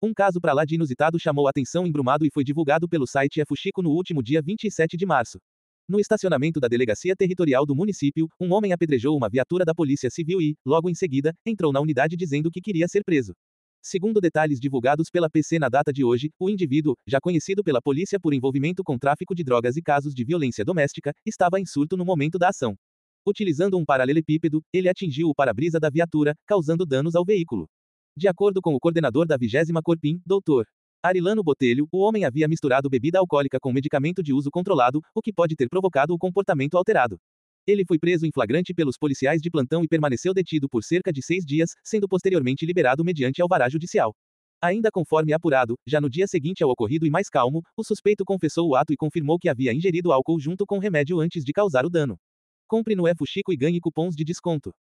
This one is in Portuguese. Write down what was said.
Um caso pra lá de inusitado chamou a atenção em Brumado e foi divulgado pelo site Fuxico no último dia 27 de março. No estacionamento da Delegacia Territorial do município, um homem apedrejou uma viatura da Polícia Civil e, logo em seguida, entrou na unidade dizendo que queria ser preso. Segundo detalhes divulgados pela PC na data de hoje, o indivíduo, já conhecido pela polícia por envolvimento com tráfico de drogas e casos de violência doméstica, estava em surto no momento da ação. Utilizando um paralelepípedo, ele atingiu o para-brisa da viatura, causando danos ao veículo. De acordo com o coordenador da 20ª Corpim, Dr. Arilano Botelho, o homem havia misturado bebida alcoólica com medicamento de uso controlado, o que pode ter provocado o comportamento alterado. Ele foi preso em flagrante pelos policiais de plantão e permaneceu detido por cerca de 6 dias, sendo posteriormente liberado mediante alvará judicial. Ainda conforme apurado, já no dia seguinte ao ocorrido e mais calmo, o suspeito confessou o ato e confirmou que havia ingerido álcool junto com remédio antes de causar o dano. Compre no Fuxico e ganhe cupons de desconto.